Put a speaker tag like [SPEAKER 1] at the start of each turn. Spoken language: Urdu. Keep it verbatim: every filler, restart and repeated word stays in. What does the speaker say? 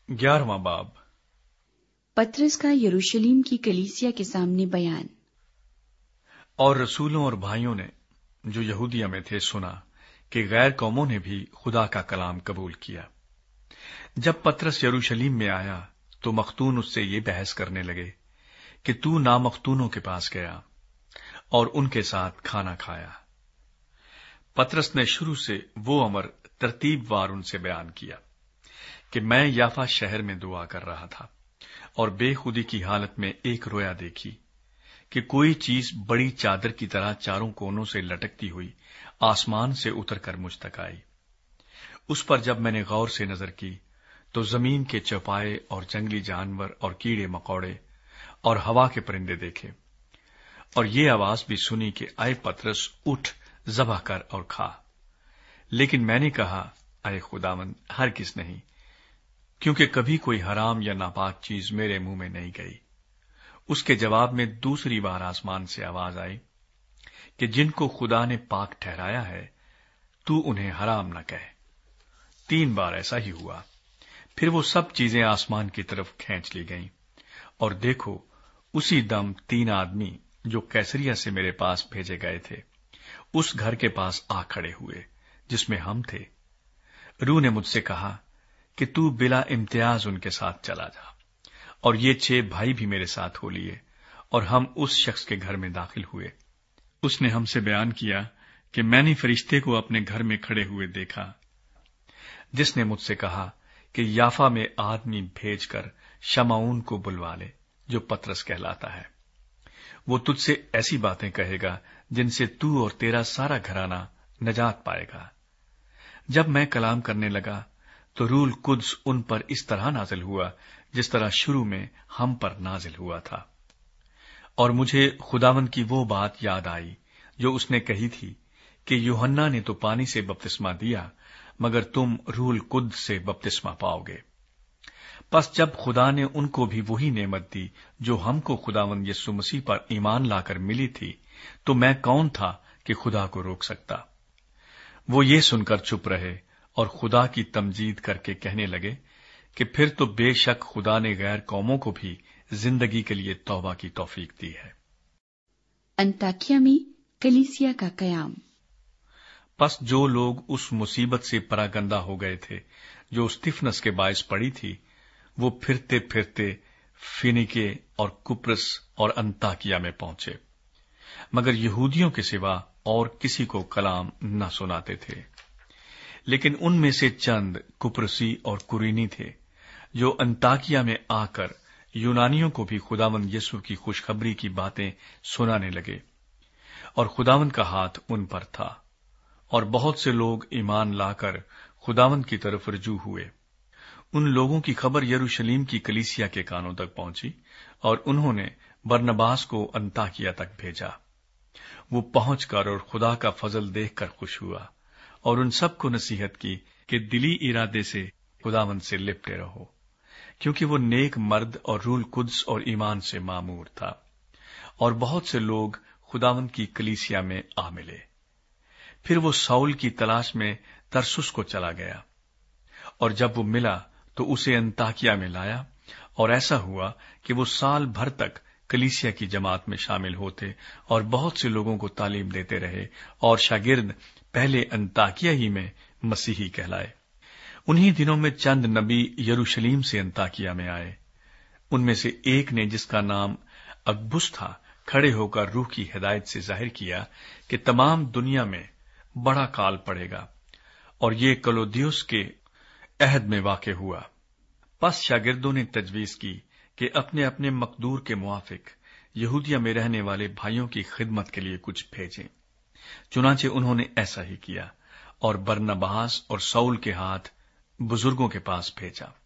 [SPEAKER 1] گیارہواں باب۔
[SPEAKER 2] پطرس کا یروشلم کی کلیسیا کے سامنے بیان۔
[SPEAKER 1] اور رسولوں اور بھائیوں نے جو یہودیہ میں تھے سنا کہ غیر قوموں نے بھی خدا کا کلام قبول کیا۔ جب پطرس یروشلم میں آیا تو مختون اس سے یہ بحث کرنے لگے کہ تو نامختونوں کے پاس گیا اور ان کے ساتھ کھانا کھایا۔ پطرس نے شروع سے وہ امر ترتیب وار ان سے بیان کیا کہ میں یافا شہر میں دعا کر رہا تھا اور بے خودی کی حالت میں ایک رویا دیکھی کہ کوئی چیز بڑی چادر کی طرح چاروں کونوں سے لٹکتی ہوئی آسمان سے اتر کر مجھ تک آئی۔ اس پر جب میں نے غور سے نظر کی تو زمین کے چوپائے اور جنگلی جانور اور کیڑے مکوڑے اور ہوا کے پرندے دیکھے، اور یہ آواز بھی سنی کہ اے پطرس اٹھ، ذبح کر اور کھا۔ لیکن میں نے کہا، اے خداوند، ہرگز نہیں، کیونکہ کبھی کوئی حرام یا ناپاک چیز میرے منہ میں نہیں گئی۔ اس کے جواب میں دوسری بار آسمان سے آواز آئی کہ جن کو خدا نے پاک ٹھہرایا ہے تو انہیں حرام نہ کہے۔ تین بار ایسا ہی ہوا۔ پھر وہ سب چیزیں آسمان کی طرف کھینچ لی گئیں، اور دیکھو اسی دم تین آدمی جو کیسریا سے میرے پاس بھیجے گئے تھے اس گھر کے پاس آ کھڑے ہوئے جس میں ہم تھے۔ روح نے مجھ سے کہا کہ تو بلا امتیاز ان کے ساتھ چلا جا، اور یہ چھ بھائی بھی میرے ساتھ ہو لیے، اور ہم اس شخص کے گھر میں داخل ہوئے۔ اس نے ہم سے بیان کیا کہ میں نے فرشتے کو اپنے گھر میں کھڑے ہوئے دیکھا، جس نے مجھ سے کہا کہ یافا میں آدمی بھیج کر شمعون کو بلوا لے جو پطرس کہلاتا ہے۔ وہ تجھ سے ایسی باتیں کہے گا جن سے تو اور تیرا سارا گھرانہ نجات پائے گا۔ جب میں کلام کرنے لگا تو روح القدس ان پر اس طرح نازل ہوا جس طرح شروع میں ہم پر نازل ہوا تھا، اور مجھے خداوند کی وہ بات یاد آئی جو اس نے کہی تھی کہ یوحنا نے تو پانی سے بپتسمہ دیا، مگر تم روح القدس سے بپتسمہ پاؤ گے۔ پس جب خدا نے ان کو بھی وہی نعمت دی جو ہم کو خداوند یسوع مسیح پر ایمان لا کر ملی تھی، تو میں کون تھا کہ خدا کو روک سکتا؟ وہ یہ سن کر چپ رہے اور خدا کی تمجید کر کے کہنے لگے کہ پھر تو بے شک خدا نے غیر قوموں کو بھی زندگی کے لیے توبہ کی توفیق دی ہے۔
[SPEAKER 2] انطاکیہ میں کلیسیا کا قیام۔
[SPEAKER 1] پس جو لوگ اس مصیبت سے پراگندہ ہو گئے تھے جو استفنس کے باعث پڑی تھی، وہ پھرتے پھرتے فینیکے اور کپرس اور انطاکیہ میں پہنچے، مگر یہودیوں کے سوا اور کسی کو کلام نہ سناتے تھے۔ لیکن ان میں سے چند کپرسی اور قرینی تھے جو انطاکیہ میں آ کر یونانیوں کو بھی خداوند یسوع کی خوشخبری کی باتیں سنانے لگے، اور خداوند کا ہاتھ ان پر تھا، اور بہت سے لوگ ایمان لا کر خداوند کی طرف رجوع ہوئے۔ ان لوگوں کی خبر یروشلم کی کلیسیا کے کانوں تک پہنچی، اور انہوں نے برنباس کو انطاکیہ تک بھیجا۔ وہ پہنچ کر اور خدا کا فضل دیکھ کر خوش ہوا، اور ان سب کو نصیحت کی کہ دلی ارادے سے خداوند سے لپٹے رہو، کیونکہ وہ نیک مرد اور روح القدس اور ایمان سے معمور تھا، اور بہت سے لوگ خداوند کی کلیسیا میں آ ملے۔ پھر وہ ساؤل کی تلاش میں ترسس کو چلا گیا، اور جب وہ ملا تو اسے انطاکیہ میں لایا، اور ایسا ہوا کہ وہ سال بھر تک کلیسیا کی جماعت میں شامل ہوتے اور بہت سے لوگوں کو تعلیم دیتے رہے، اور شاگرد پہلے انطاکیہ ہی میں مسیحی کہلائے۔ انہی دنوں میں چند نبی یروشلم سے انطاکیہ میں آئے۔ ان میں سے ایک نے، جس کا نام اگبس تھا، کھڑے ہو کر روح کی ہدایت سے ظاہر کیا کہ تمام دنیا میں بڑا کال پڑے گا، اور یہ کلودیوس کے عہد میں واقع ہوا۔ پس شاگردوں نے تجویز کی کہ اپنے اپنے مقدور کے موافق یہودیہ میں رہنے والے بھائیوں کی خدمت کے لیے کچھ بھیجیں۔ چنانچہ انہوں نے ایسا ہی کیا، اور برنباس اور ساؤل کے ہاتھ بزرگوں کے پاس بھیجا۔